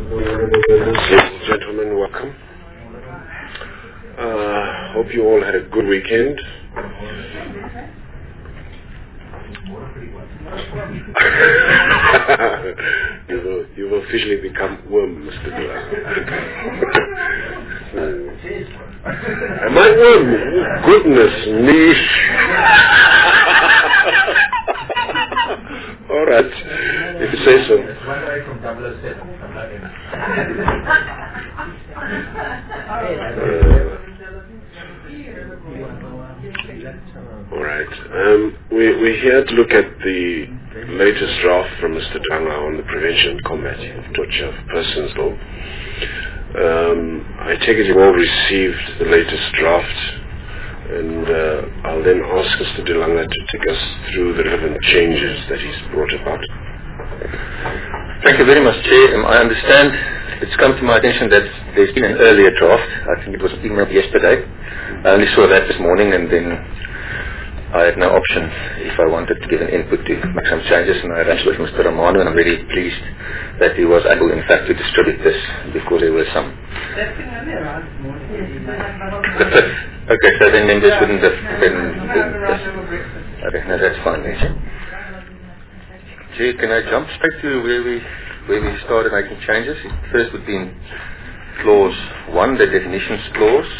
Ladies and gentlemen, welcome. Hope you all had a good weekend. You've officially become worm, Mr. Dillon. Am I worm? Goodness me. All right, if you say so. One away from 007. All right. We're here to look at the latest draft from Mr. Danga on the Prevention and Combat of Torture of Persons Law. I take it you've all received the latest draft, and I'll then ask Mr. Dilanga to take us through the relevant changes that he's brought about. Thank you very much, Chair. I understand it's come to my attention that there's been an earlier draft. I think it was emailed yesterday. I only saw that this morning, and then I had no option if I wanted to give an input to make some changes, and I arranged with Mr. Romano, and I'm really pleased that he was able, in fact, to distribute this because there were some. The fifth. Okay, so then members wouldn't have been this. Okay, no, that's fine. Chair, can I jump straight to where we started making changes? First would be in clause 1, the definitions clause.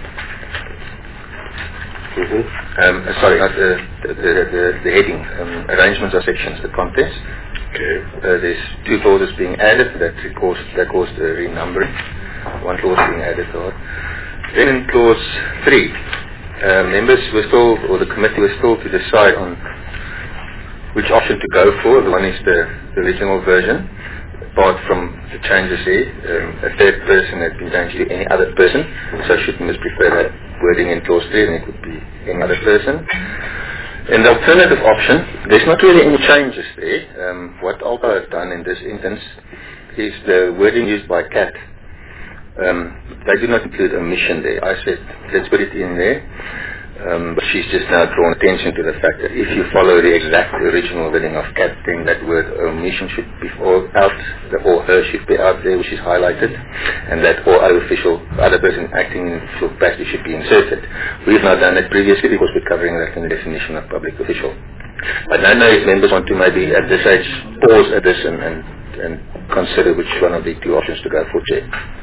Sorry, not the heading, arrangements of sections, the contents. Okay. There's 2 clauses being added that caused the renumbering. 1 clause being added. Then in clause 3, members were still, or the committee was still to decide on which option to go for. The one is the original version. Apart from the changes here, a third person has been changed to any other person, so should members prefer that wording in clause 3, then it would be any other person. In the alternative option, there's not really any changes there. What Alta has done in this instance is the wording used by CAT. They do not include omission there. I said, let's put it in there. But she's just now drawn attention to the fact that if you follow the exact original wording of CAT, then that word omission should be out, the or her should be out there, which is highlighted, and that or other person acting in official capacity should be inserted. We've not done that previously because we're covering that in the definition of public official. I don't know if members want to maybe at this age pause at this and consider which one of the 2 options to go for, Chair.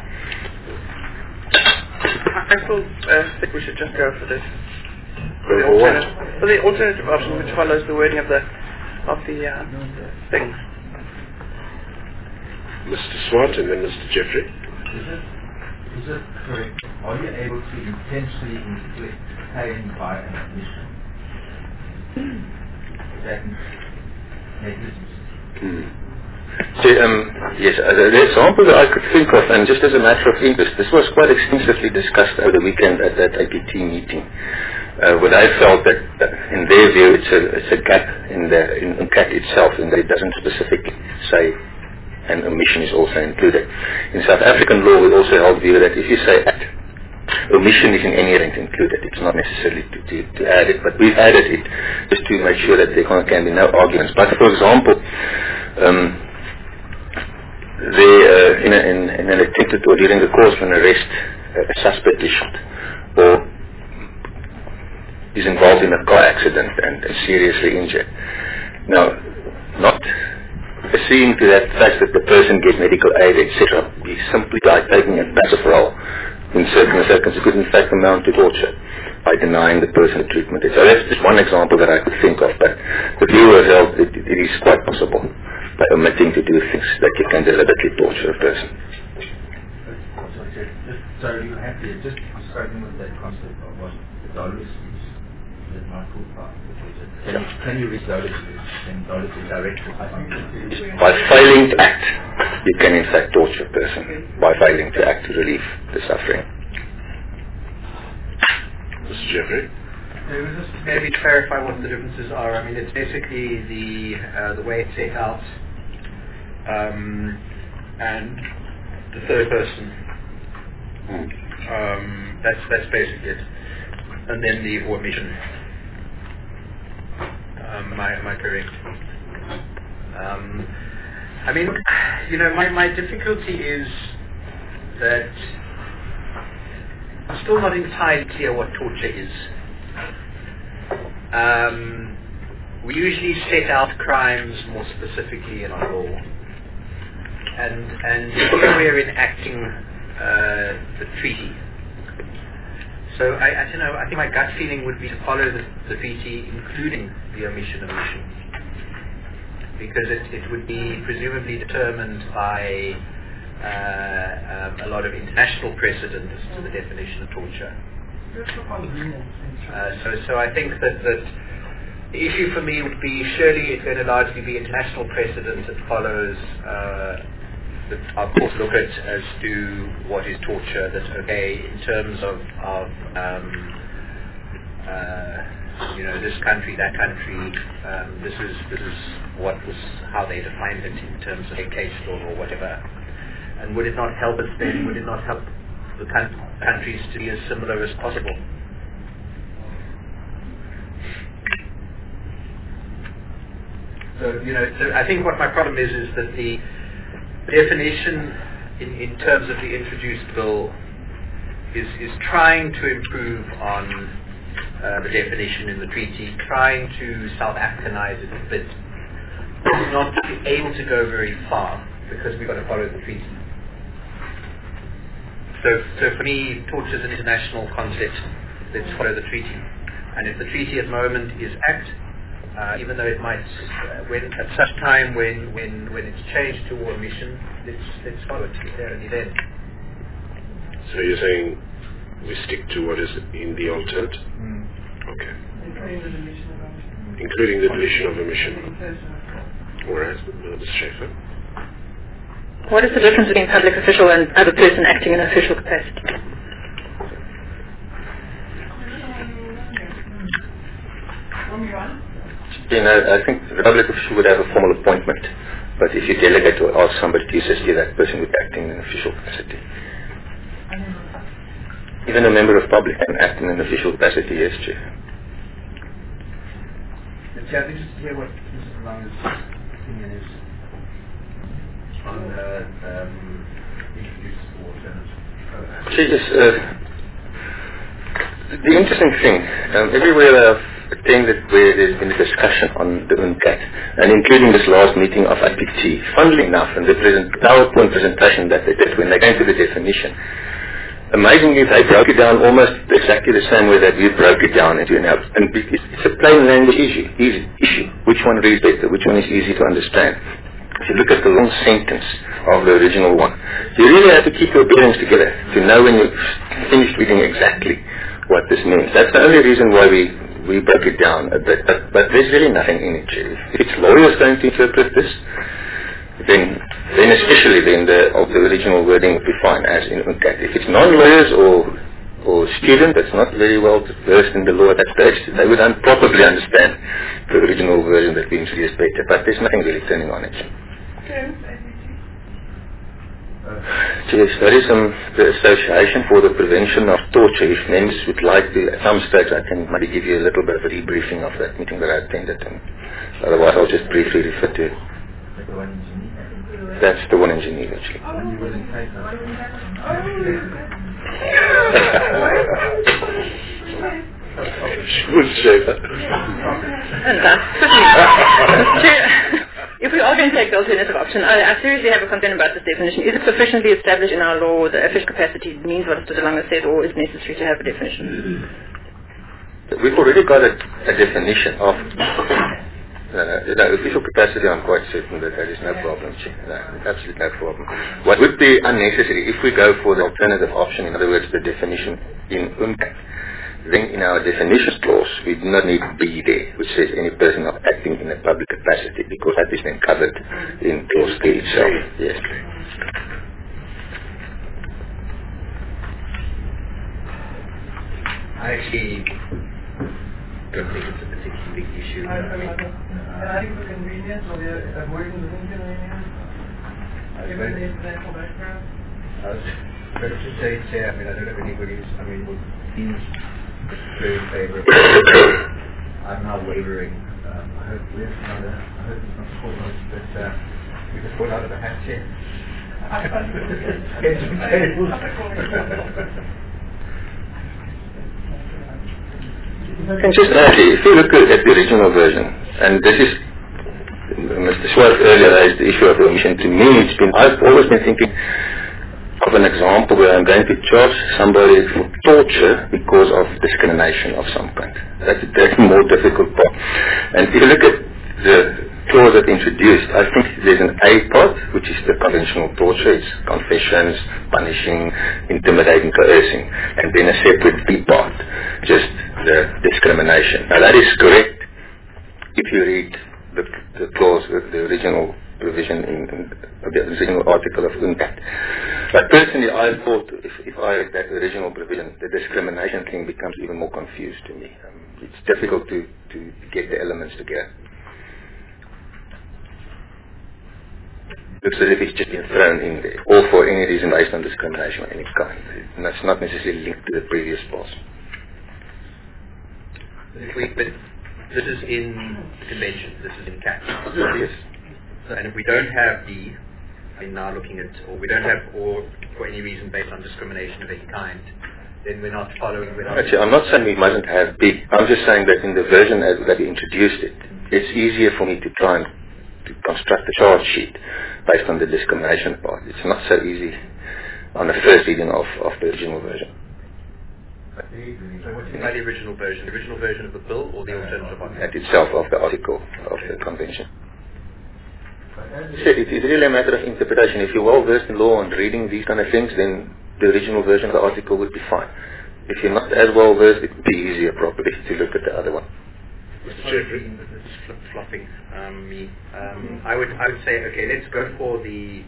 I still think we should just go for this. For the alternative option, which follows the wording of the thing. Mr. Swart and then Mr. Jeffrey. Is it correct? Are you able to intentionally inflict pain by an omission? Is that negligence? Yes, the example that I could think of, and just as a matter of interest, this was quite extensively discussed over the weekend at that APT meeting. Where I felt that in their view it's a gap in CAT itself, in that it doesn't specifically say an omission is also included. In South African law we also hold the view that if you say act, omission is in any event included. It's not necessarily to add it, but we've added it just to make sure that there can be no arguments. But for example, in an attempted or during the course of an arrest, a suspect is shot or is involved in a car accident and seriously injured. Now, not seeing to that fact that the person gets medical aid, etc., be simply by taking a pacifier in certain circumstances could in fact amount to torture by denying the person treatment. So that's just one example that I could think of, but the view was held that it is quite possible by omitting to do things that you can deliberately torture a person. So you have to just struggling with that concept of what the dollar is. Can you reach dollar and dollar to direct? By failing to act, you can in fact torture a person by failing to act to relieve the suffering. Mr. Jeffrey. Maybe to clarify what the differences are. I mean, it's basically the way it's set out, and the third person. That's basically it, and then the omission. Am I correct? I mean, my difficulty is that I'm still not entirely clear what torture is. We usually set out crimes more specifically in our law, and here we're enacting the treaty. So I don't know. I think my gut feeling would be to follow the treaty, including the omission of mission, because it would be presumably determined by a lot of international precedent as to the definition of torture. So I think that the issue for me would be, surely it's going to largely be international precedent that follows that our courts look at as to what is torture, that okay, in terms of this country, that country, this is what was how they defined it in terms of a case law or whatever. And would it not help us then? Would it not help the countries to be as similar as possible? So I think what my problem is that the definition in terms of the introduced bill is trying to improve on the definition in the treaty, trying to South Africanize it a bit, not able to go very far because we've got to follow the treaty. So for me, torture is an international concept. Let's follow the treaty. And if the treaty at the moment is act, even though it might, when at such time when it's changed to war mission, let's follow it there and then. So you're saying we stick to what is in the alternate? Okay. Including the deletion of omission. All right, Ms. Schaefer. What is the difference between public official and other person acting in an official capacity? I think the public official would have a formal appointment, but if you delegate or ask somebody to assist you, that person would be acting in an official capacity. Even a member of public can act in an official capacity, yes, Chief. I'd be interested to hear what Mr. Lange's opinion is on introduced alternatives. The interesting thing, everywhere I've attended where there's been a discussion on the UNCAT, and including this last meeting of IPT, funnily enough, in the PowerPoint presentation that they did when they came to the definition, amazingly they broke it down almost exactly the same way that we broke it down into an and it's a plain language issue. Which one reads better? Which one is easy to understand? If you look at the long sentence of the original one, you really have to keep your bearings together to know when you've finished reading exactly what this means. That's the only reason why we broke it down a bit, but there's really nothing in it. If it's lawyers going to interpret this, then especially the original wording would be fine, as in UNCAT. If it's non-lawyers or student that's not very well versed in the law at that stage, they would probably understand the original version that we introduced better, but there's nothing really turning on it. Yes, that is the Association for the Prevention of Torture. If members would like to, at some stage I can maybe give you a little bit of a debriefing of that meeting that I attended, and otherwise I'll just briefly refer to it. That's the one in Geneva, actually. If we are going to take the alternative option, I seriously have a concern about this definition. Is it sufficiently established in our law that official capacity means what Mr. De Lange said, or is it necessary to have a definition? We've already got a definition of official capacity. I'm quite certain that there is no problem. No, absolutely no problem. What would be unnecessary if we go for the alternative option, in other words, the definition in UNCAT, then in our definitions clause, we do not need B there, which says any person not acting in a public capacity, because that is then covered in clause 3 itself. Yes. I actually don't think it's a particularly big issue. I think the convenience or the avoiding the inconvenience, given the international background. But to say it's I don't know if anybody's, would be very in favor of it. I'm now wavering. I hope it's not foremost, but We just pulled out of the hat chair. And just actually, if you look at the original version, and this is, Mr. Schwartz earlier raised the issue of omission. To me, I've always been thinking of an example where I'm going to charge somebody for torture because of discrimination of some kind. That's the more difficult part. And if you look at the clause that introduced, I think there's an A part, which is the conventional torture. It's confessions, punishing, intimidating, coercing. And then a separate B part, just the discrimination. Now that is correct if you read the clause, the original provision in the original article of UNCAT. But personally, I thought if I read that original provision, the discrimination thing becomes even more confused to me. It's difficult to get the elements together. Looks as if it's just been thrown in there, or for any reason based on discrimination of any kind. And that's not necessarily linked to the previous clause. But this is in the convention. This is in CAT. Yes. So, and if we don't have now looking at, or we don't have, or for any reason based on discrimination of any kind, then we're not following. Actually, I'm not saying we mustn't have B. I'm just saying that in the version that we introduced it, it's easier for me to try and to construct a charge sheet based on the discrimination part. It's not so easy on the first reading of the original version. So what's the original version? The original version of the bill or the alternative one? At itself of the article of the convention. It's really a matter of interpretation. If you're well versed in law and reading these kind of things, then the original version of the article would be fine. If you're not as well versed, it would be easier probably to look at the other one. Mr. Jeffrey, flip-flopping me. I would say, okay, let's go for the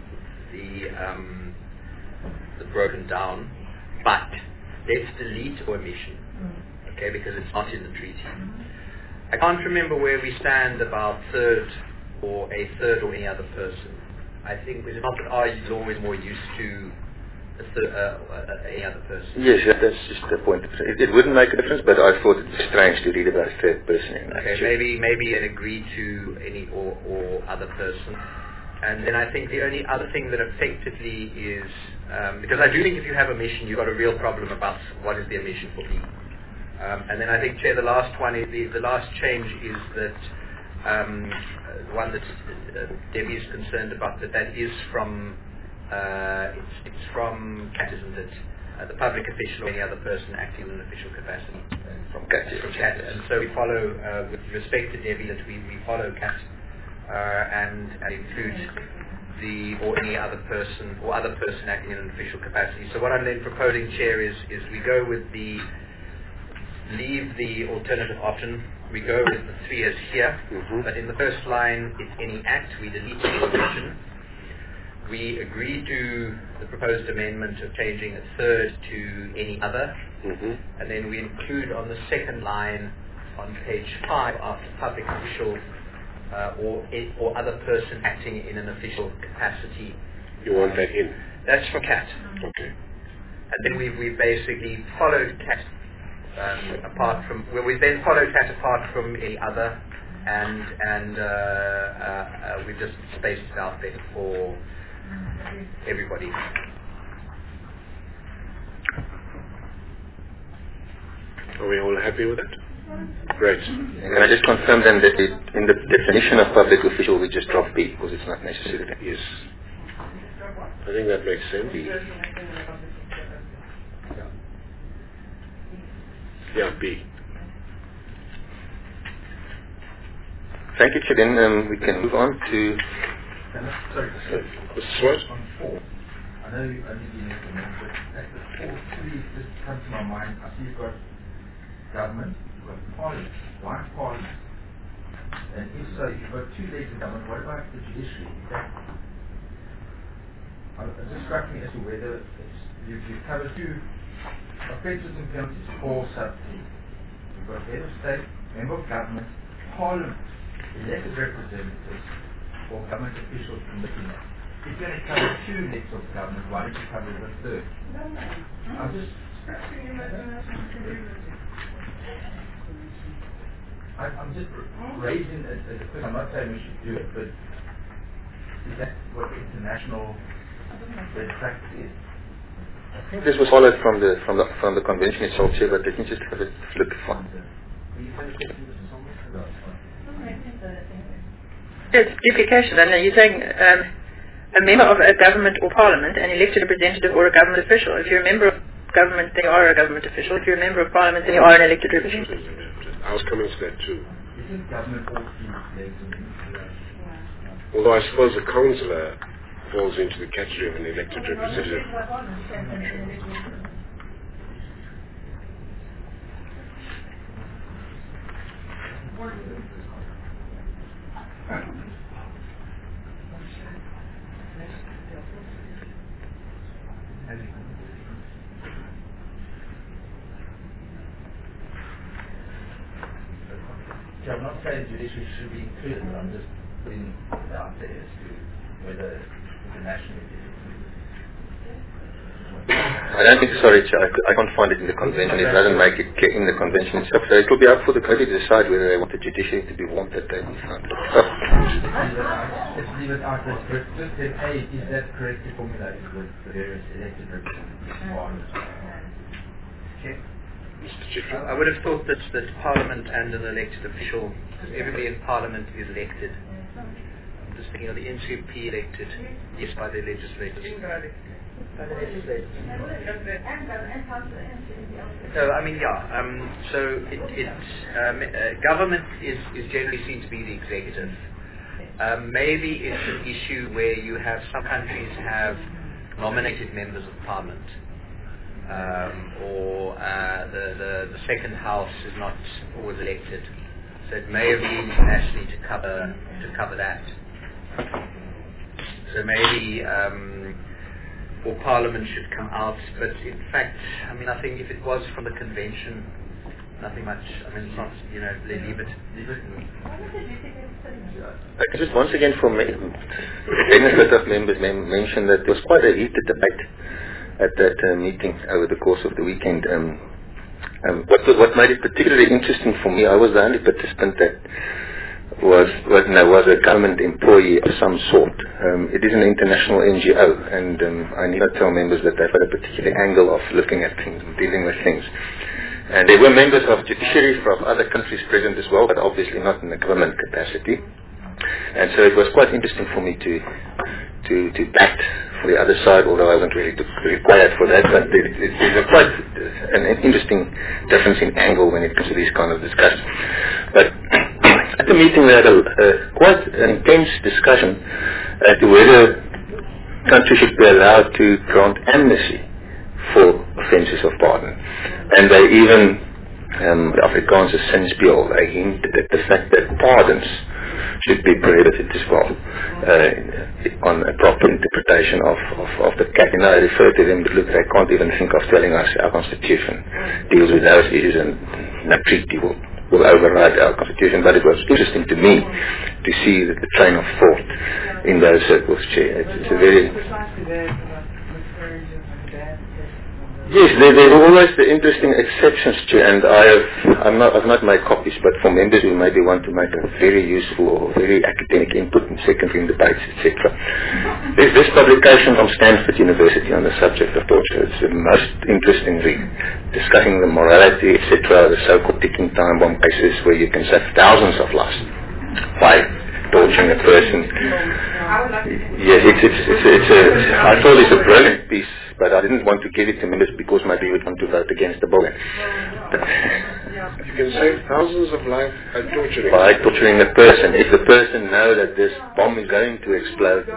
broken down, but let's delete omission, okay, because it's not in the treaty. I can't remember where we stand about third or any other person. I think it's not that our law is more used to any other person. Yes, that's just the point. It wouldn't make a difference, but I thought it was strange to read about a third person in that. Okay, maybe an agree to any or other person. And then I think the only other thing that effectively is, because I do think if you have omission, you've got a real problem about what is the omission for me. And then I think, Chair, the last one is the last change is that one that Debbie is concerned about, that is from it's from CAT, isn't it? The public official or any other person acting in an official capacity. From CAT. From CAT. And so we follow, with respect to Debbie, that we follow CAT and include or any other person or other person acting in an official capacity. So what I'm then proposing, Chair, is we go with leave the alternative option. We go with the 3 as here, but in the first line, it's any act. We delete the omission. We agree to the proposed amendment of changing a third to any other, and then we include on the second line on page 5 after public official or other person acting in an official capacity. You want that in? That's for CAT. Okay. And then we basically followed CAT apart from, we then followed CAT apart from any other, and we've just spaced it out there for everybody. Are we all happy with it? Great. Can I just confirm then that in the definition of public official we just drop B because it's not necessary? Yes. I think that makes sense. B. Yeah, B. Thank you, Chair. Then we can move on to... Sorry. Mr. Swart? On 4, I know you only been implemented, but at the 4, please just come to my mind. I see you've got government, you've got parliament, one parliament. And if so, you've got 2 legs of government. What about the judiciary? It just struck me as to whether you cover 2 offences and penalties, 4 sub 3. You've got head of state, member of government, parliament, elected representatives, or government officials committing that. If you're going to cover 2 legs of government, why don't you cover the third? I'm just... I'm just raising it as a question. I'm not saying we should do it, but Is that what the international best practice is? I think this was followed from the convention itself, Chair, but let me just have a look fine. It's duplication, and you're saying a member of a government or parliament, an elected representative or a government official. If you're a member of government, then you are a government official. If you're a member of parliament, then you are an elected representative. I was coming to that too. Isn't government also elected? Although I suppose a councillor falls into the category of an elected representative. I'm not saying judiciary should be included, but I'm just putting it out there as to whether internationally it is included. I don't think, sorry, Chair, I can't find it in the convention. It doesn't make it clear in the convention itself. So it will be up for the committee to decide whether they want the judiciary to be warned that they will find it. Let's leave it out as just say, hey, is that correctly formulated with the various elected representatives? Okay. I would have thought that Parliament and an elected official, because everybody in Parliament is elected. I'm just thinking of the NCP elected, yes, by the legislators. So, I mean, yeah. So, government is generally seen to be the executive. Maybe it's an issue where you have some countries have nominated members of Parliament. Or the second house is not always elected, so it may have been internationally to cover that. So maybe or Parliament should come out, but in fact, I mean, I think if it was from the convention, nothing much. I mean, it's not, leave it. I just once again, for the benefit of members, mention that there was quite a heated debate at that meeting over the course of the weekend. What made it particularly interesting for me, I was the only participant that was a government employee of some sort. It is an international NGO, and I need not tell members that they've had a particular angle of looking at things and dealing with things. And there were members of judiciary from other countries present as well, but obviously not in the government capacity. And so it was quite interesting for me to bat for the other side, although I wasn't really required for that, but there's quite an interesting difference in angle when it comes to these kind of discussions. But at the meeting we had quite an intense discussion as to whether countries should be allowed to grant amnesty for offences of pardon. And they even, the Afrikaanse Sinspeel, they hinted at the fact that pardons should be prohibited as well, on a proper interpretation of the CAT. I refer to them, but look, they can't even think of telling us our Constitution deals with those issues and no treaty will override our Constitution. But it was interesting to me to see that the train of thought in those circles, Chair. It's a very... Yes, there are always the interesting exceptions, Chair, and I've not made copies, but for members who maybe want to make a very useful or very academic input in secondary debates, etc. There's this publication from Stanford University on the subject of torture. It's the most interesting read, discussing the morality, etc., the so-called ticking time bomb cases where you can save thousands of lives by torturing a person. Yes, I thought it's a brilliant piece, but I didn't want to give it to members because maybe you would want to vote against the bill. You can save thousands of lives by torturing a person. If the person knows that this bomb is going to explode.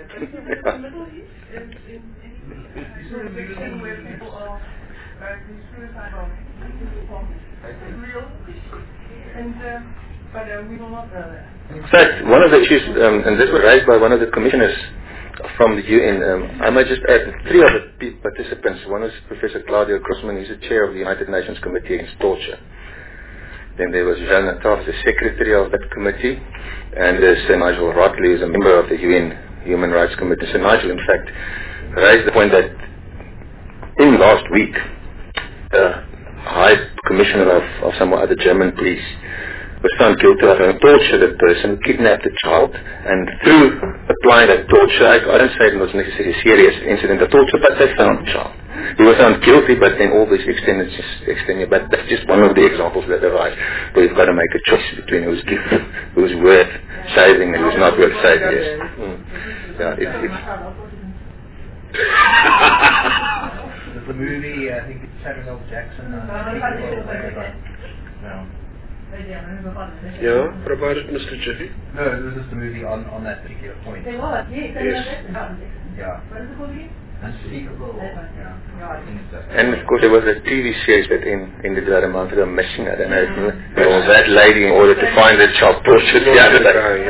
In fact, one of the issues, and this was raised by one of the commissioners from the UN, I might just add 3 other participants. One is Professor Claudio Grossman, he's the chair of the United Nations Committee Against Torture. Then there was Jean Nataf, the secretary of that committee, and there's Nigel Rotley, who's a member of the UN Human Rights Committee. So Nigel, in fact, raised the point that in last week, the High Commissioner of some other German police was found guilty of having tortured a person, kidnapped a child, and through applying that torture, I don't say it was necessarily a serious incident of torture, but they found the child. He was found guilty, but then all this extended, but that's just one of the examples that arise, where you've got to make a choice between who's worth saving and who's not worth saving. Yes. Yeah, There's the movie, I think it's Samuel L. Jackson. Yeah, what about it, Mr. Jiffy? No, it was just a movie on that particular point. Yes. Yeah. Unspeakable. Yeah. And of course there was a TV series that ended that amount of missing. I don't know if there was that lady in order to find the child tortured the other day.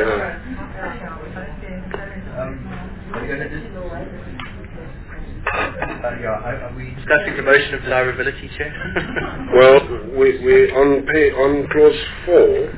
Are we discussing promotion of desirability, Chair? Well, we on clause 4.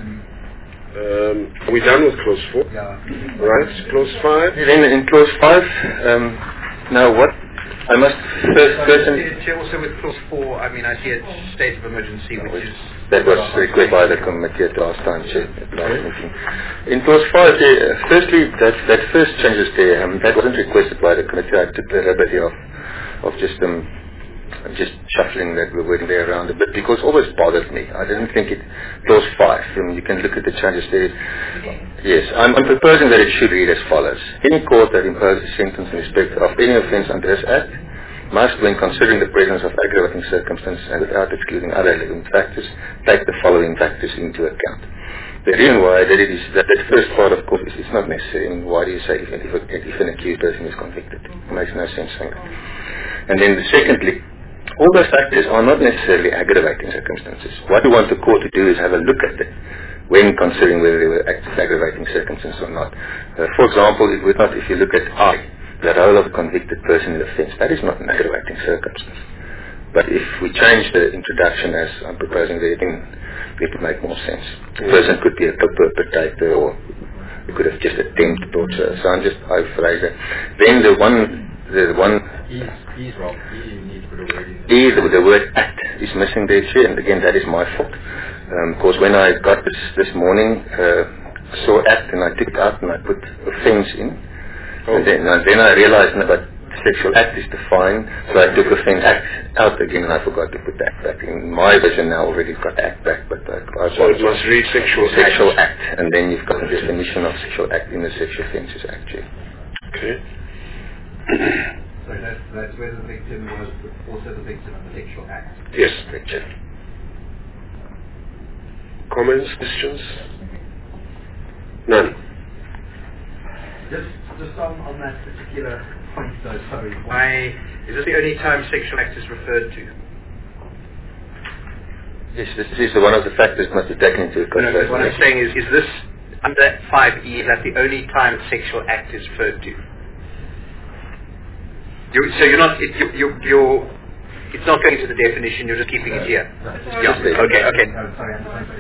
We're done with clause 4. Yeah. Right? Clause 5. Then in clause 5, now what? I must first Chair, also with clause 4, I mean, I see a state of emergency, which is... That was requested by the committee at last time, Chair, at last meeting. In clause 5, firstly, that first changes there, that wasn't requested by the committee. I took the liberty of just shuffling that wording there around a bit, because it always bothered me. I didn't think it, clause 5, you can look at the changes there. Yes, I'm proposing that it should read as follows. Any court that imposes a sentence in respect of any offence under this Act must, when considering the presence of aggravating circumstances and without excluding other relevant factors, take the following factors into account. The reason why I did it is that first part, of course, it's not necessary. I mean, why do you say if an accused person is convicted? It makes no sense. And then secondly, all those factors are not necessarily aggravating circumstances. What we want the court to do is have a look at it when considering whether they were aggravating circumstances or not. For example, if you look at I, the role of a convicted person in the offence, that is not an aggravating circumstance. But if we change the introduction as I'm proposing there, then it would make more sense. The person could be a perpetrator, or it could have just attempted torture. So I phrase it. Then the one He's wrong. He needs to put a word in. The word act is missing there, Chair, and again that is my fault. Because when I got this morning, I saw act and I took it out and I put offence in. And then I realized that sexual act is defined, so I took offence act out again and I forgot to put act back. In my version now already got act back, but so it must read sexual act, and then you've got the definition of sexual act in the Sexual Offences Act, Chair. Okay. So that's where the victim was also the victim of the sexual act. Yes. Comments, questions? None. Just on that particular point though, sorry, why is this the only time sexual act is referred to? Yes, this is one of the factors must be taken into account. No, what I'm saying is this under 5E, is that the only time sexual act is referred to? So you're not, it's not going to the definition, you're just keeping it here? Yeah, okay. No, sorry,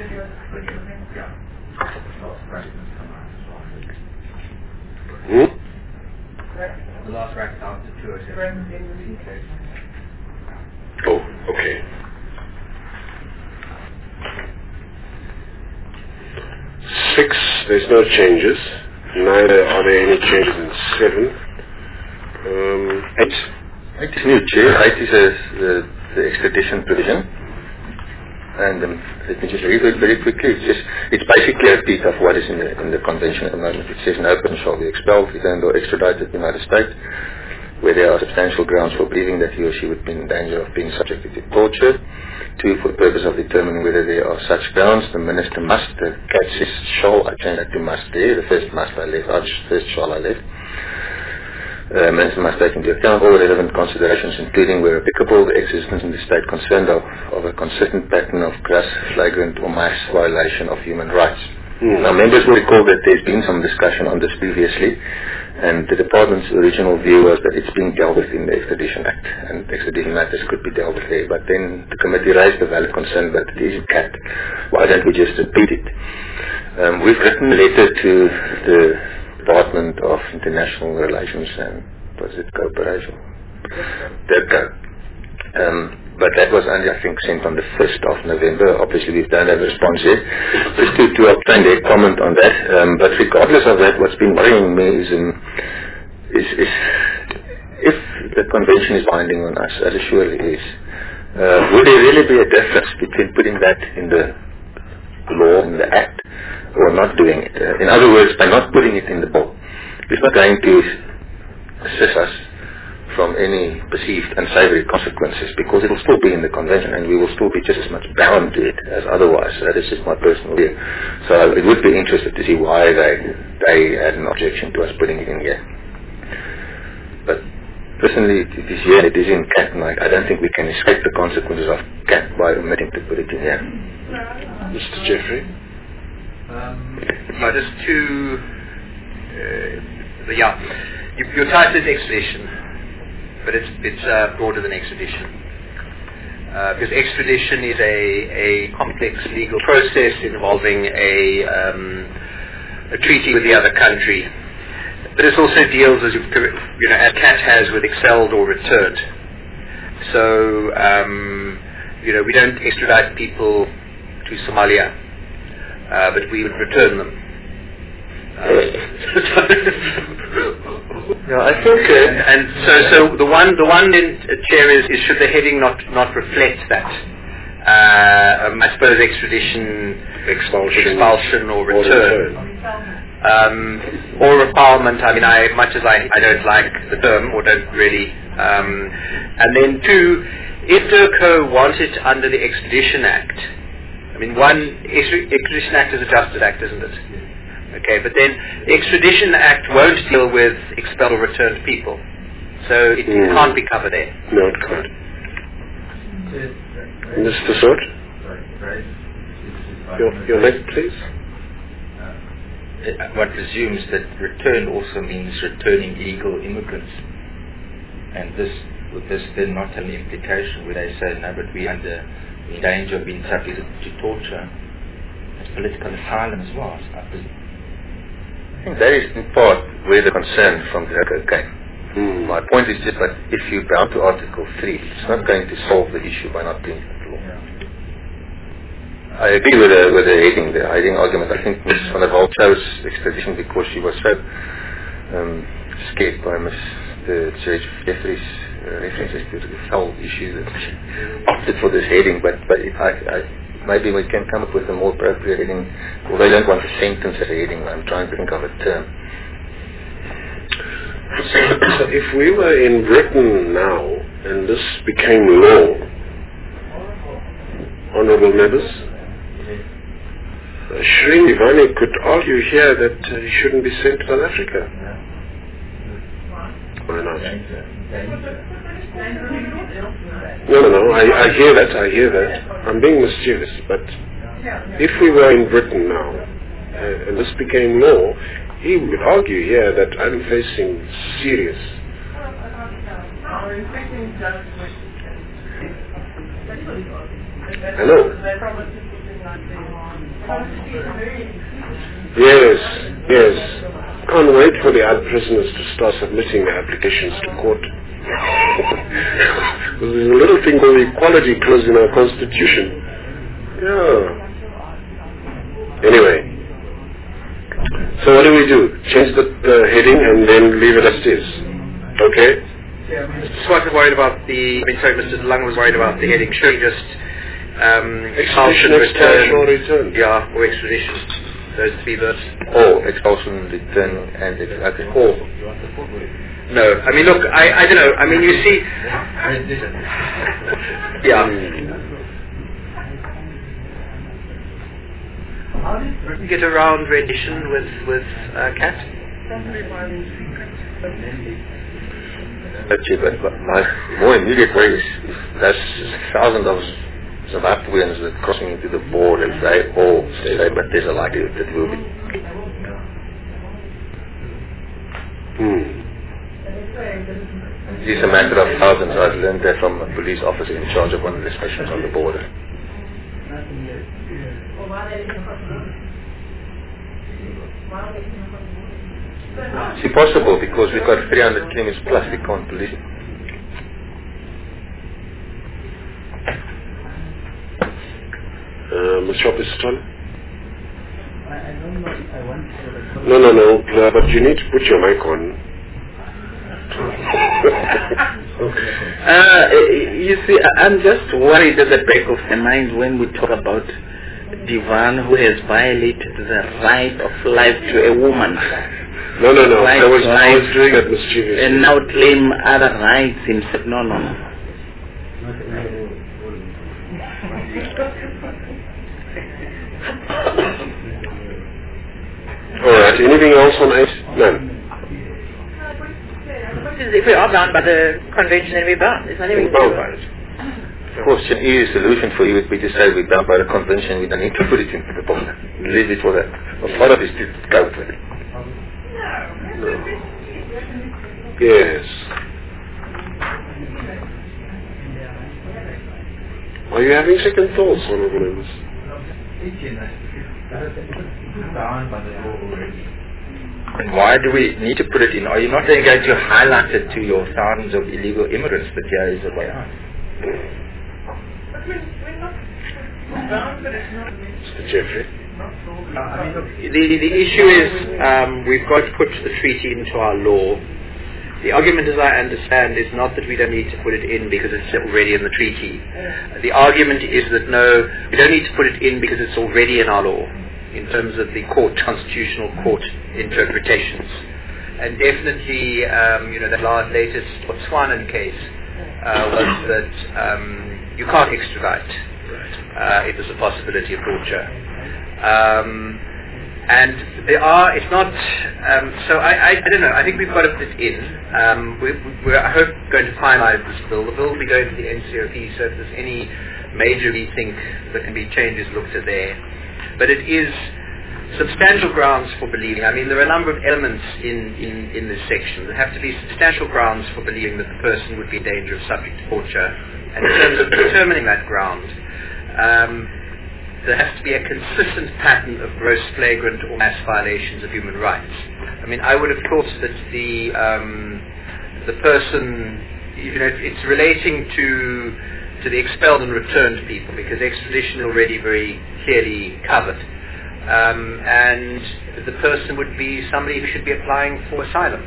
The last bracket after 207. Oh, okay. 6, there's no changes. Neither are there any changes in 7. 8 is new, Chair. 8 is the extradition provision. And let me just read it very quickly. It's basically a repeat of what is in the convention at the moment. It says no person shall be expelled, returned or extradited to the United States where there are substantial grounds for believing that he or she would be in danger of being subjected to torture. 2, for the purpose of determining whether there are such grounds, the minister must, the catch says shall, I changed that to must there, the first must I left, first shall I left. Minister must take into account all relevant considerations, including, where applicable, the existence in the state concerned of a consistent pattern of gross, flagrant or mass violation of human rights. Now, members will recall that there's been some discussion on this previously, and the Department's original view was that it's being dealt with in the Extradition Act, and extradition matters could be dealt with there. But then the committee raised a valid concern that it is cat. Why don't we just repeat it? We've written a letter to the Department of International Relations and cooperation, DIRCO, but that was only, I think, sent on the 1st of November. Obviously, we don't have a response yet. Just to obtain their comment on that. But regardless of that, what's been worrying me is if the convention is binding on us, as it surely is, would there really be a difference between putting that in the law, in the act, or not doing it? In other words, by not putting it in the bill, it's not going to assist us from any perceived unsavory consequences, because it will still be in the convention and we will still be just as much bound to it as otherwise. That is just my personal view. So it would be interesting to see why they had an objection to us putting it in here. But personally, it is here, it is in CAT, and I don't think we can escape the consequences of CAT by omitting to put it in here. Mr. Jeffrey? Just to... your title is extradition, but it's broader than extradition. Because extradition is a complex legal process involving a treaty with the other country. But it also deals, as as CAT has, with expelled or returned. So, we don't extradite people to Somalia, but we would return them. I think, and so the one in chair is should the heading not reflect that? I suppose extradition, expulsion or return. Or requirement. I mean, much as I don't like the term, or don't really. And then two, if DIRCO wanted under the Extradition Act, I mean, Extradition Act is a Justice Act, isn't it? Okay, but then the Extradition Act won't deal with expelled or returned people, so it can't be covered there. No, it can't. Mr. Sword? Your leg, please. One presumes that return also means returning illegal immigrants, and would this then not have an implication where they say, no, but we are in danger of being subject to torture as political asylum as well? I think that is in part where the concern from DIRCO came. My point is just that if you're bound to Article 3, it's not going to solve the issue by not doing it. I agree with the heading argument. I think Ms. van der Walt chose extradition because she was so scared by Mr. Jeffrey's references to the whole issue that she opted for this heading. But maybe we can come up with a more appropriate heading. Although I don't want a sentence as a heading, I'm trying to think of a term. So if we were in Britain now and this became law, honourable members, Shrin Divani could argue here that he shouldn't be sent to South Africa. Why not? No, I hear that. I'm being mischievous, but if we were in Britain now, and this became law, he would argue here that I'm facing serious. Hello? Yes. Can't wait for the other prisoners to start submitting their applications to court. Because there's a little thing called the equality clause in our constitution. Yeah. Anyway. So what do we do? Change the heading and then leave it as it is. Okay? Mr. Swart was worried about Mr. Lung was worried about the heading. Should we just expulsion, return. Yeah, or extradition. Those three verbs. Or expulsion, return, and extradition. Or. No, I mean, look, I don't know. I mean, you see. Yeah. You get around rendition with CAT. But my more immediate way is there's thousands of Zimbabweans that crossing into the border, they all say, but there's a likelihood that will be. It's a matter of thousands. I've learned that from a police officer in charge of one of the stations on the border. It's impossible because we've got 300 kilometers plus, we can't police it. Mr. Opistal? I don't know if I want to... No, but you need to put your mic on. You see, I'm just worried at the back of my mind when we talk about Divan who has violated the right of life to a woman. No. Right, I was doing that mischievous. And now claim other rights himself. No. Alright, anything else on 8? None. If we are bound by the convention, then we're bound. There's nothing we can do about it. Of course, an easy solution for you would be to say we're bound by the convention, we don't need to put it into the book. Leave it for that. Authorities to cope with it. No. Yes. Are you having second thoughts, honorable members? Bound by the law already. And why do we need to put it in? Are you not then going to highlight it to your thousands of illegal immigrants that here is a way out? But we're not bound, but it's not... Mr. Jeffrey? The issue is we've got to put the treaty into our law. The argument, as I understand, is not that we don't need to put it in because it's already in the treaty. The argument is that no, we don't need to put it in because it's already in our law, in terms of the constitutional court interpretations. And definitely, the latest Botswanan case was that you can't extradite if there's a possibility of torture. And it's not, so I don't know, I think we've got to put it in. We're, I hope, going to finalise this bill. The bill will be going to the NCOP, so if there's any major rethink that can be changes looked at there. But it is substantial grounds for believing. I mean, there are a number of elements in this section. There have to be substantial grounds for believing that the person would be in danger of subject to torture. And in terms of determining that ground, there has to be a consistent pattern of gross, flagrant, or mass violations of human rights. I mean, I would have thought that the person, it's relating to the expelled and returned people, because extradition is already very clearly covered. And the person would be somebody who should be applying for asylum.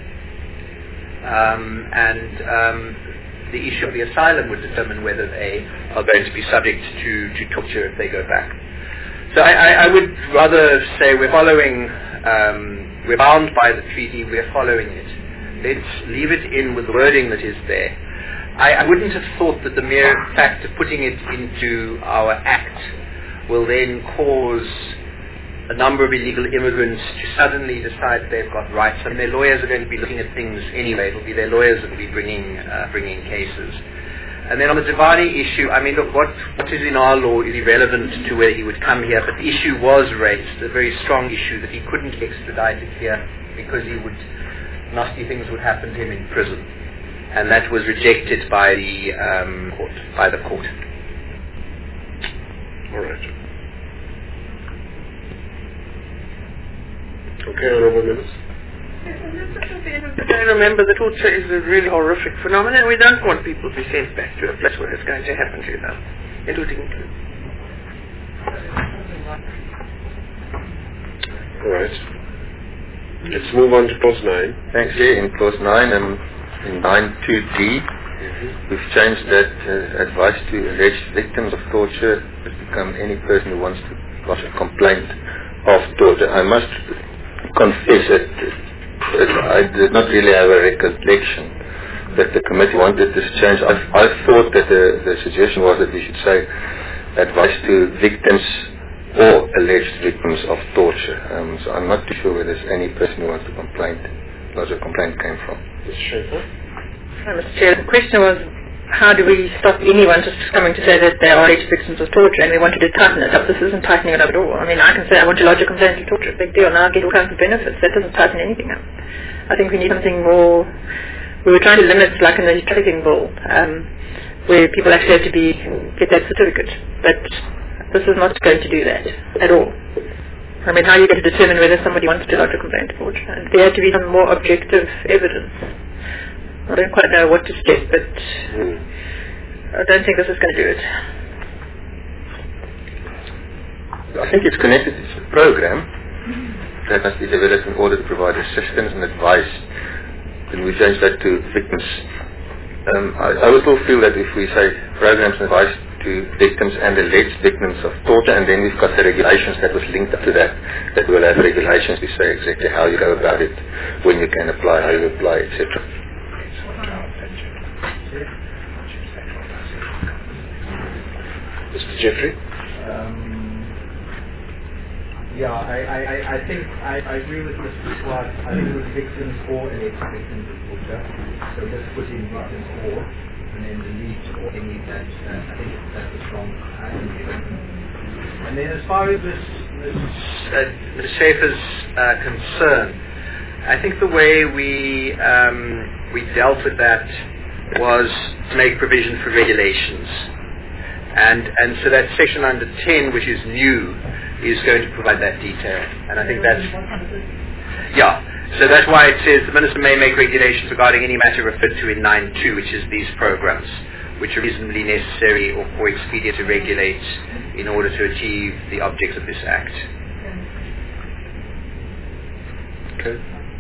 The issue of the asylum would determine whether they are going to be subject to torture if they go back. So I would rather say we're following, we're bound by the treaty, we're following it. Let's leave it in with the wording that is there. I wouldn't have thought that the mere fact of putting it into our act will then cause a number of illegal immigrants to suddenly decide they've got rights. I mean, their lawyers are going to be looking at things anyway. It'll be their lawyers that will be bringing cases. And then on the Divani issue, I mean, look, what is in our law is irrelevant to whether he would come here, but the issue was raised, a very strong issue, that he couldn't be extradited here because nasty things would happen to him in prison. And that was rejected by the court. All right. Okay, honorable members. Remember that torture is a really horrific phenomenon, and we don't want people to be sent back to a place where it's going to happen to them. It would include. All right. Let's move on to clause 9. Thanks, Jay. In clause 9 and in 9.2d, we've changed that advice to alleged victims of torture to become any person who wants to lodge a complaint of torture. I must confess that I did not really have a recollection that the committee wanted this change. I thought that the suggestion was that we should say advice to victims or alleged victims of torture. So I'm not too sure where there's any person who wants to lodge a complaint came from. Mr. Schaefer? Mr. Chair, the question was, how do we stop anyone just coming to say that they are alleged victims of torture, and we wanted to tighten it up? This isn't tightening it up at all. I mean, I can say I want to lodge a complaint of torture, big deal, now I get all kinds of benefits. That doesn't tighten anything up. I think we need something more. We were trying to limit, like in the trafficking bill, where people actually have to get that certificate. But this is not going to do that at all. I mean, how are you going to determine whether somebody wants to lodge a complaint of torture? There had to be some more objective evidence. I don't quite know what to suggest, but I don't think this is going to do it. I think it's connected. It's a program that must be developed in order to provide assistance and advice. Then we change that to victims. I would still feel that if we say programs and advice to victims and alleged victims of torture, and then we've got the regulations that was linked up to that, that we'll have regulations to say exactly how you go about it, when you can apply, how you apply, etc. Mr. Jeffrey? Yeah, I think I agree with Mr. Swart. I think it was victims or alleged victims of torture. So just put in victims or, and then delete or any that. I think that's a strong argument. And then as far as Ms. Schaefer's concern, I think the way we dealt with that was to make provision for regulations. And so that section under 10, which is new, is going to provide that detail. And I think that's, yeah. So that's why it says the Minister may make regulations regarding any matter referred to in 9.2, which is these programs, which are reasonably necessary or expedient to regulate in order to achieve the objects of this Act. Okay.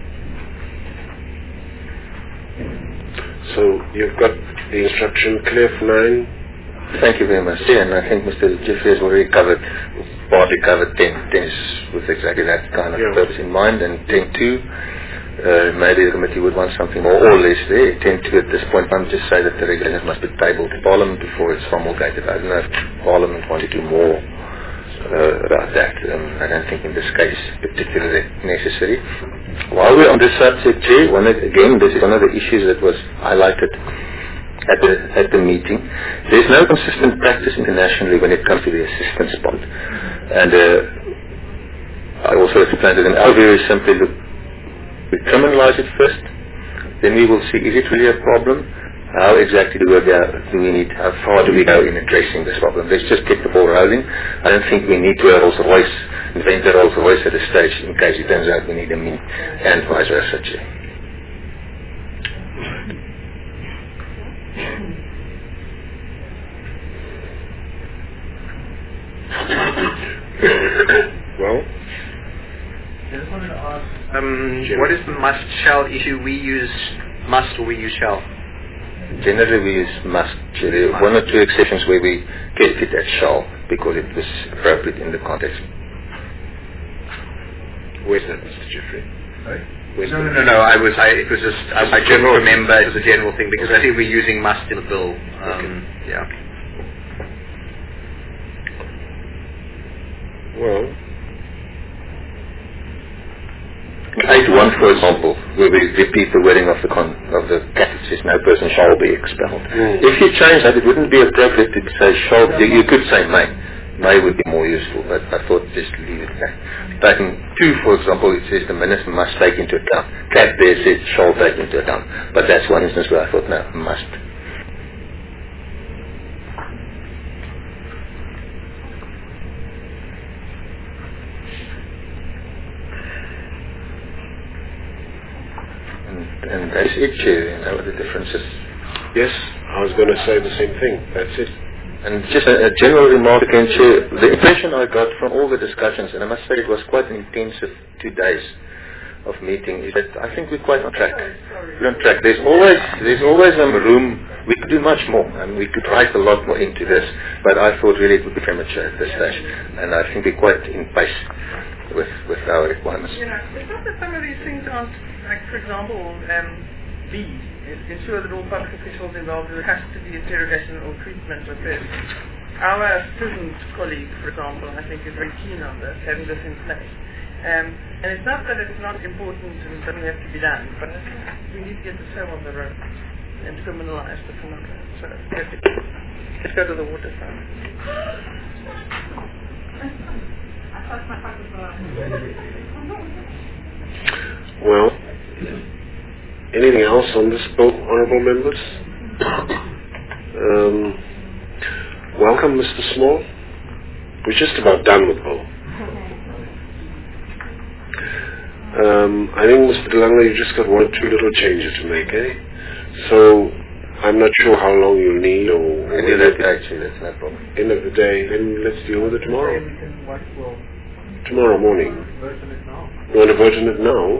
So you've got the instruction clear for 9? Thank you very much. Yeah, and I think Mr. Jeffrey has already partly covered 10. 10 is with exactly that kind of purpose in mind, and 10.2, maybe the committee would want something more or less there. 10.2 at this point, I'm just say that the regulations must be tabled to Parliament before it's promulgated. I don't know if Parliament wanted to do more about that. I don't think in this case particularly necessary. While we're on this subject, Chair, this is one of the issues that was highlighted at the meeting. There's no consistent practice internationally when it comes to the assistance part. And I also explained it in our very simply, look, we criminalize it first, then we will see, is it really a problem? How exactly do we need, how far do we go in addressing this problem? Let's just get the ball rolling. I don't think we need to invent a Rolls Royce at a stage in case it turns out we need a Mint, and vice versa. Well, I just wanted to ask, what is the must-shall issue? We use must or we use shall? Generally we use must. There are 1 or 2 exceptions where we kept it at shall because it was appropriate in the context. Where's that, Mr. Jeffrey? sorry? No. It was just I just remember it was a general thing because I think we're using must in the bill. Okay. Yeah. Well, 8.1, for example, where we repeat the wording of the cat, it says no person shall be expelled. If you change that, it wouldn't be appropriate to say shall. You could say may. May would be more useful, but I thought just leave it there. But in 2, for example, it says the minister must take into account. Cat there says shall take into account. But that's one instance where I thought, no, must. And that's it, Chair, what the difference is. yes, I was going to say the same thing. That's it. And just a general remark again, Chair, the impression I got from all the discussions, and I must say it was quite an intensive 2 days of meeting, is that I think we're quite on track. We're on track. There's always room. We could do much more, and we could write a lot more into this, but I thought really it would be premature at this stage. And I think we're quite in pace with our requirements. You know, it's not that some of these things aren't, like, for example, B, ensure that all public officials involved in the has to be interrogation or treatment of this. Our student colleague, for example, I think is very keen on this, having this in place. And it's not that it's not important and it doesn't have to be done, but I think we need to get the show on the road and criminalize the phenomenon. So let's go to the waterfront. Well, anything else on this bill, honourable members? Welcome, Mr. Small. We're just about done with bill. I think, Mr. DeLange, you just got 1 or 2 little changes to make, eh? So, I'm not sure how long you'll need or I do that actually, that's no problem. end of the day, then let's deal with it tomorrow. We can wait for Tomorrow morning. vote on it now. You want to vote on it now?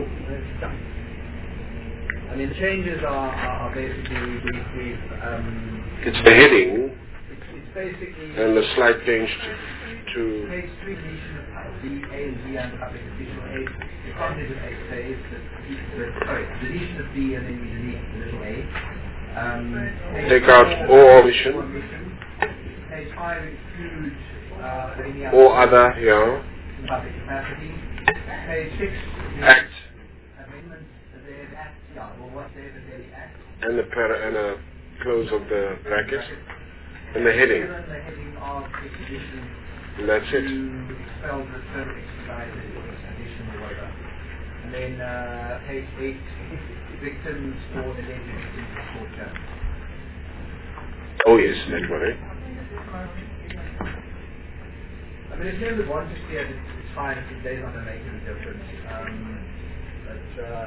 I mean, the changes are basically we've It's the heading it's basically and a slight change to page 3 deletion of the A and B and the public official A. The content of A stays deletion of B and then we delete the little A. take out all omission Page 5 excludes any or other, yeah, public capacity. Page 6 act amendments to the act, or what's there to the act. and a close of the bracket and the heading. The heading of exhibition And that's it. to expel the term exercises or addition or whatever. And then page 8, victims for alleged victims of torture. Oh yes, that one, eh? I mean, if members want to see it, it's fine. They're not going to make any difference. But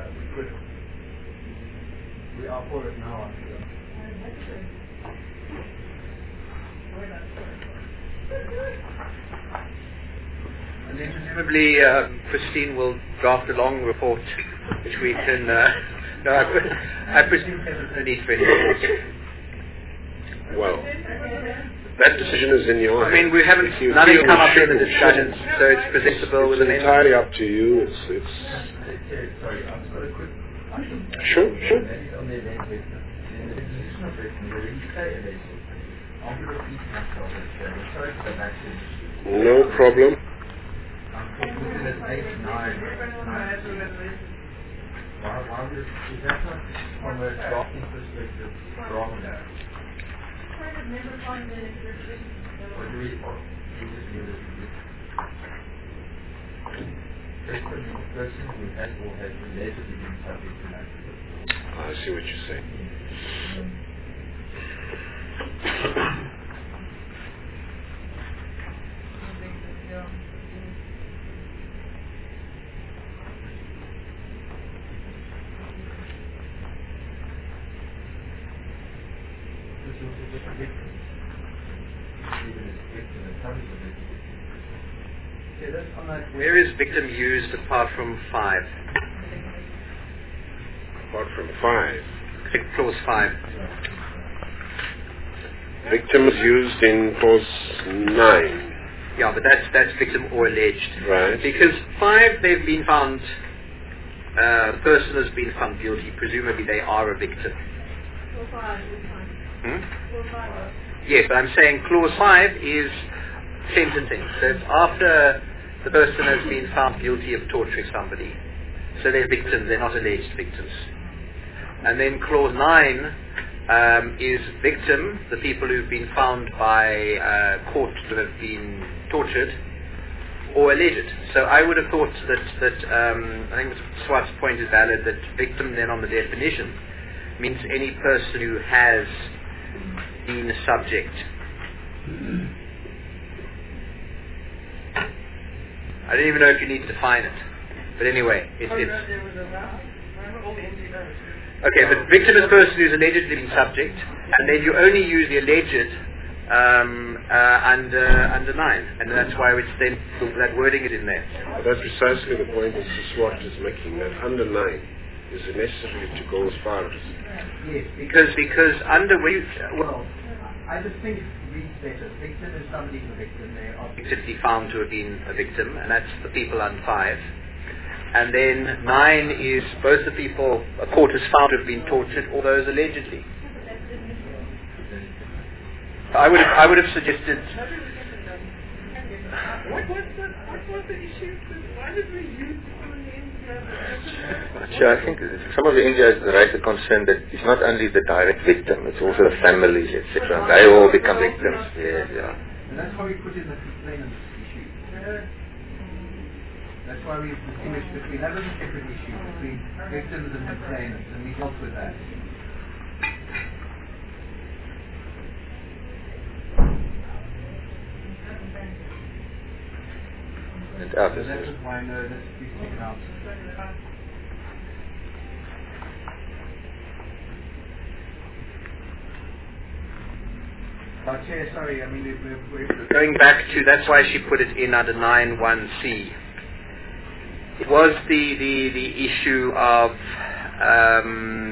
we are for it now, I feel. And then presumably Christine will draft a long report which we can... no, I presume there's no need for any reports. Well, that decision is in your I hands. mean, we haven't... If you Nothing feel come we up in the should, we discussions, shouldn't. so it's presentable with It's an entirely up to you. It's Sorry, I've got a quick... sure. On the event victim. In the position of victim, you already say alleged. I'll be repeating myself. Sorry for the back to... No problem. I'm talking at 8, 9. Why would is that not from a drafting perspective wrong there? Or do we just leave it? The person who has or has allegedly been subject to that. I see what you're saying. Where is victim used apart from 5? Apart from 5. Clause 5. Victim is used in clause 9. Yeah, but that's victim or alleged. Right. Because 5, they've been found, the person has been found guilty, presumably they are a victim. Yes, but I'm saying clause 5 is sentencing. So it's after the person has been found guilty of torturing somebody. So they're victims, they're not alleged victims. And then clause 9 is victim, the people who've been found by court to have been tortured, or alleged. So I would have thought that I think Mr. Swart's point is valid, that victim then on the definition means any person who has been subject. I don't even know if you need to define it. But anyway, it's... Okay, but victim is a person who's allegedly been subject, and then you only use the alleged under 9, and that's why it's then, that wording is in there. But that's precisely the point that Mr. Swart is making, that under 9 is necessary to go as far as... Yes, Because under... well, I just think it reads better. Victim is somebody who's a victim. They are Victim found to have been a victim, and that's the people under 5. And then 9 is both the people a court has found to have been tortured or those allegedly. I would have suggested... What was the issue? Why did we use Sure, I think some of the NGOs raise the concern that it's not only the direct victim, it's also the families, etc. They all become victims. Yeah. And that's why we put in the complainant issue. That's why we distinguish between, that was a separate issue, between victims and complainants, and we dealt with that. And So that was why no, that's to be taken out. Chair, sorry, I mean, Going back to, that's why she put it in under 9(1)(c). It was the issue of, I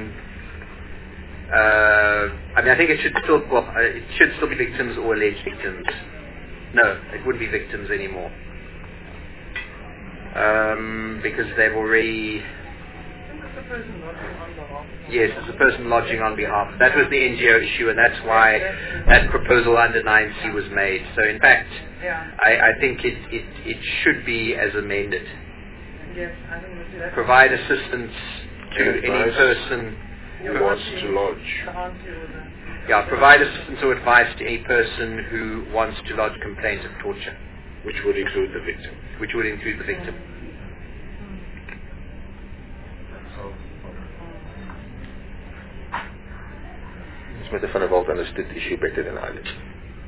mean, I think it should still, it should still be victims or alleged victims. No, it wouldn't be victims anymore. Because they've already... Yes, it's a person lodging on behalf. That was the NGO issue, and that's why that proposal under 9C was made. So in fact, I think it should be as amended. Yes, I think we'll do that. Provide assistance to any person who wants to lodge. Yeah, provide assistance or advice to any person who wants to lodge complaints of torture. Which would include the victim. Which would include the victim. Mr. Van der Walt understood the issue better than I did.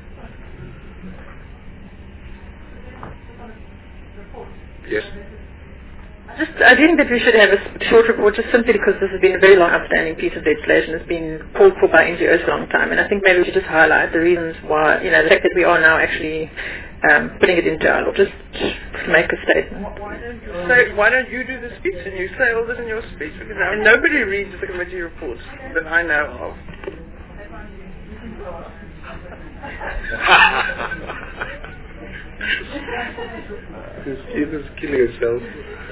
Yes? I think that we should have a short report just simply because this has been a very long outstanding piece of legislation. It's been called for by NGOs for a long time, and I think maybe we should just highlight the reasons why, the fact that we are now actually putting it into our law. Just make a statement. Why don't you do the speech and you say all this in your speech? Because nobody reads the committee reports that I know of. Christina's killing herself.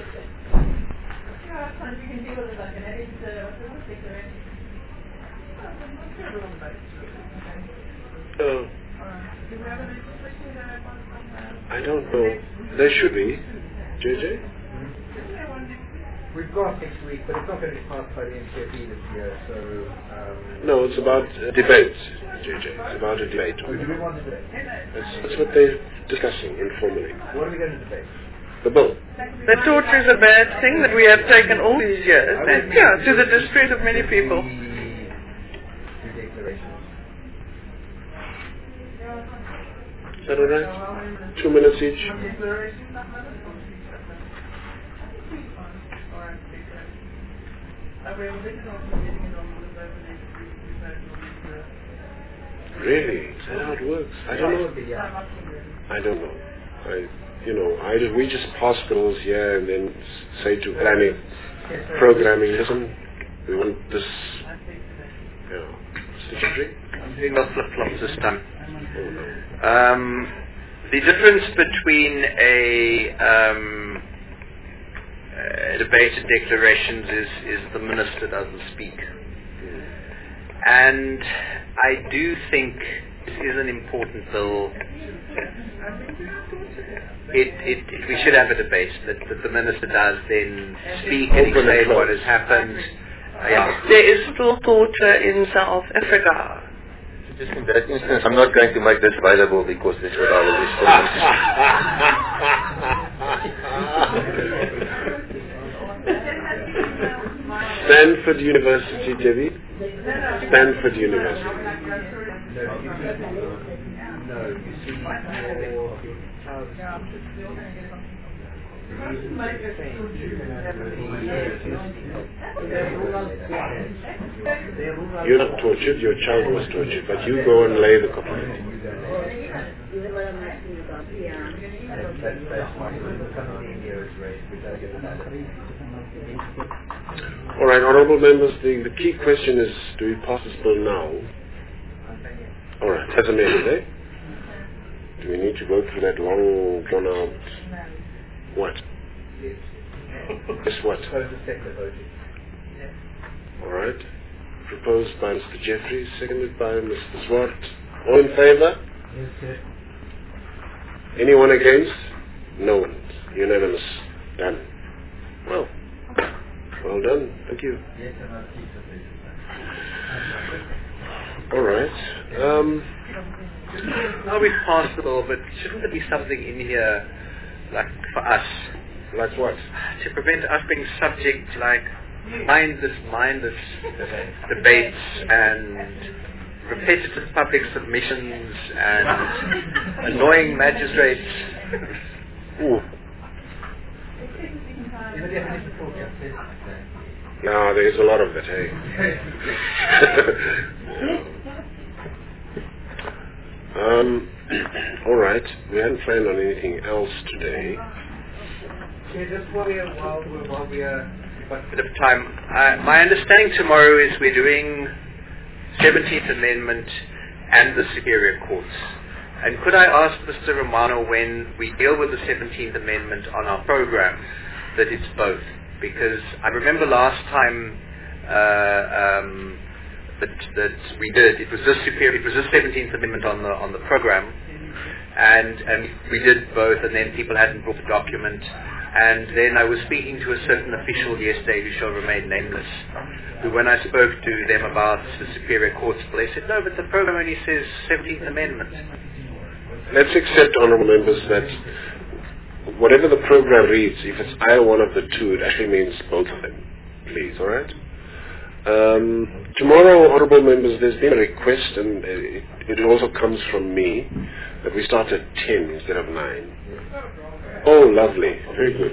I don't know. There should be. JJ? We've got next week, but it's not going to be passed by the NCFE this year, so... No, it's about debate, JJ. It's about a debate. Do we want to debate? That's what they're discussing informally. What are we going to debate? The bill. That torture is a bad thing that we have taken all these years, and to the distress of many people. The declarations. Is that alright? 2 minutes each. Really? Is that how it works? I don't know. I don't know. We just pass bills here and then say to planning, programming, listen, we want this, statutory. I'm doing a flip-flop this time. Oh no. The difference between a debate and declarations is the minister doesn't speak. And I do think this is an important bill. We should have a debate that the minister does then speak and explain what has happened. There is still torture in South Africa. Just in that instance, I'm not going to make this available because this is what I will respond. Stanford University, Debbie. Stanford University. No, you see, You're not tortured, your child was tortured, but you go and lay the complaint. Alright, honourable members, the key question is, do we pass this bill now? Alright, as amended, eh? Do we need to go through that long, drawn out... What? Yes, what? Alright. Proposed by Mr. Jeffries, seconded by Mr. Swart. All in favour? Yes, sir. Anyone against? No one. Unanimous. Done. Well done. Thank you. Yes, and I'll keep the Alright. Now we've passed the bill, but shouldn't there be something in here, like for us, Like what? to prevent us being subject to like mindless debates and repetitive public submissions and annoying magistrates? Ooh. No, there's a lot of it, hey? All right. We hadn't planned on anything else today. Yeah, just while we are got a bit of time, my understanding tomorrow is we're doing 17th Amendment and the Superior Courts. And could I ask Mr. Romano, when we deal with the 17th Amendment on our program, that it's both? Because I remember last time that we did, it was this 17th Amendment on the program, and we did both, and then people hadn't brought the document. And then I was speaking to a certain official yesterday who shall remain nameless, who when I spoke to them about the Superior Courts, they said, no, but the program only says 17th Amendment. Let's accept, honourable members, that whatever the program reads, if it's either one of the two, it actually means both of them. Please, all right? Tomorrow, honourable members, there's been a request, and it also comes from me, that we start at 10 instead of 9. Oh, lovely. Very good.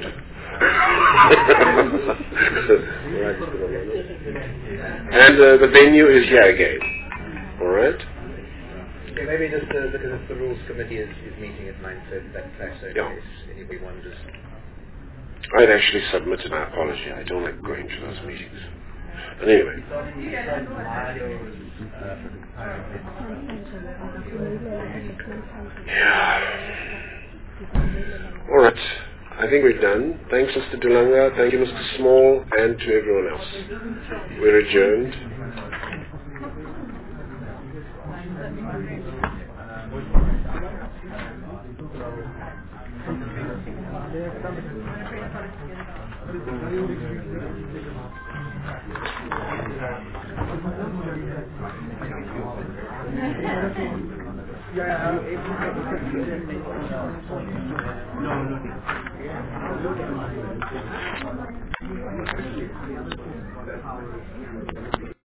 And the venue is here again. All right? Yeah, maybe just because the Rules Committee is meeting at 9:30, so in case anybody wonders. I'd actually submitted my apology. I don't like going to those meetings. But anyway. Yeah. All right. I think we're done. Thanks, Mr. Dulanga. Thank you, Mr. Small, and to everyone else. We're adjourned.